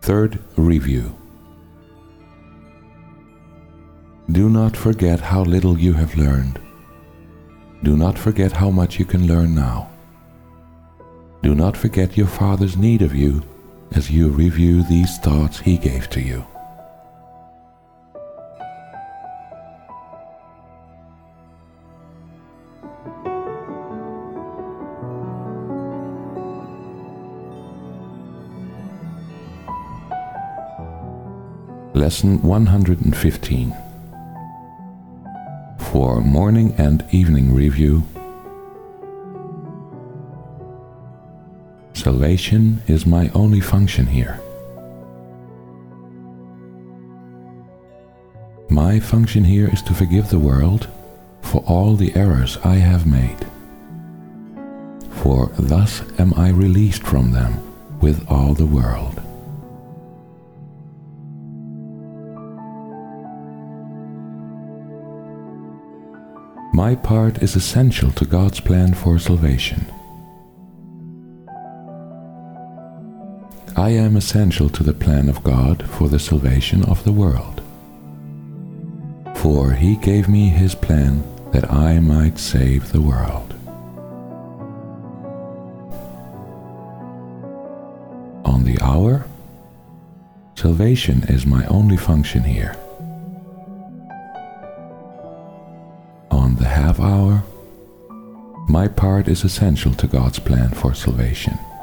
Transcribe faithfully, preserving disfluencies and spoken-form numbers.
Third review. Do not forget how little you have learned. Do not forget how much you can learn now. Do not forget your Father's need of you as you review these thoughts He gave to you. Lesson one hundred fifteen. For morning and evening review. Salvation is my only function here. My function here is to forgive the world for all the errors I have made. For thus am I released from them with all the world. My part is essential to God's plan for salvation. I am essential to the plan of God for the salvation of the world. For He gave me His plan that I might save the world. On the hour, salvation is my only function here. On the half hour, my part is essential to God's plan for salvation.